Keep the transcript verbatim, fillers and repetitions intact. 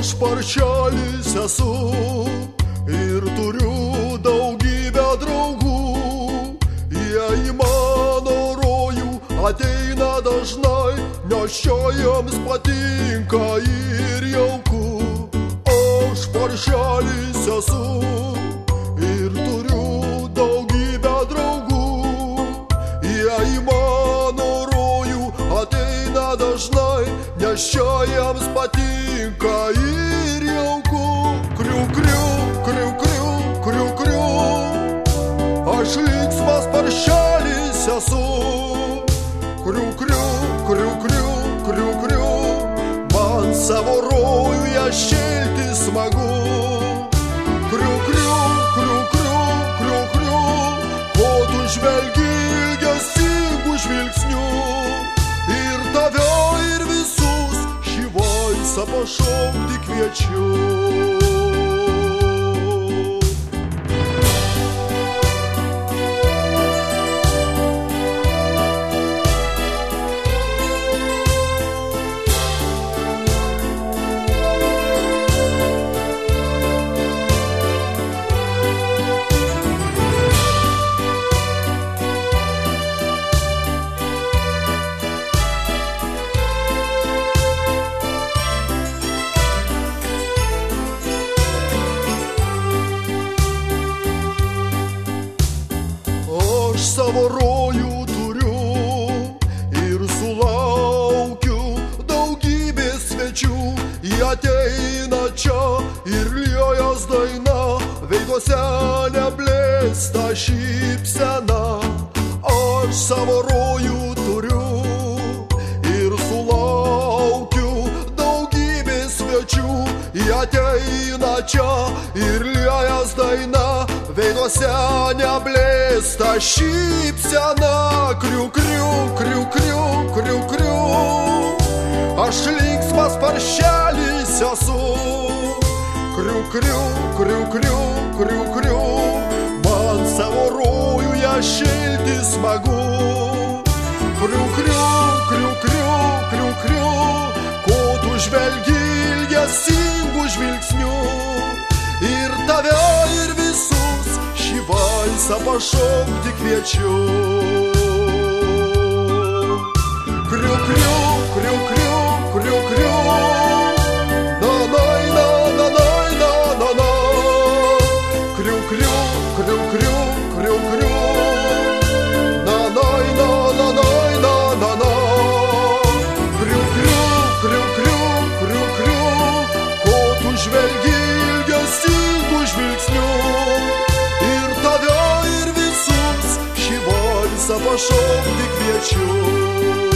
Aš paršelis esu ir turiu daugybę draugų. Jie į mano rojų ateina dažnai, nes čia jiems patinka ir jauku. Aš paršelis esu ir turiu daugybę draugų. Jie į mano rojų ateina dažnai, nes čia jiems patinka ir jauku. Kriu, kriu, kriu, kriu, kriu, kriu. Aš linksmas paršelis esu. Kriu, kriu, kriu, kriu, kriu, kriu. Man savo rojuje šilti smagu. Kriu, kriu, kriu, kriu, kriu, kriu. Ko tu žvelgi ilgesingu žvilgsniu? Ir tave ir visus šį valsą pašokti kviečiu. Savo rojų turiu ir sulaukiu daugybės svečių. Jie ateina čia ir liejas daina, veiduose neblėsta šypsena. Aš savo rojų turiu ir sulaukiu daugybės svečių. Jie ateina čia ir liejas daina, veiduose neblėsta šypsena. Kriu, kriu, kriu, kriu, kriu, kriu. Aš linksmas paršelis esu. Kriu, kriu, kriu, kriu, kriu, kriu. Man savo rojuje šilti smagu. Kriu, kriu, kriu, kriu, kriu, kriu. Ko tu žvelgi ilgesingu žvilgsniu? Ir tave ir visus šį valsą pašokti kviečiu. Kriu, kriu, kriu, kriu, kriu, kriu. Na, nai, na, na, nai, na, na, na. Kriu, kriu, kriu, kriu, kriu, kriu. Na, nai, na, na, nai, na, na, na. Kriu, kriu, kriu, kriu, kriu, kriu. Ko tu žvelgi ilgesingu žvilgsniu? Ir tave ir visus šį valsą pašokti kviečiu.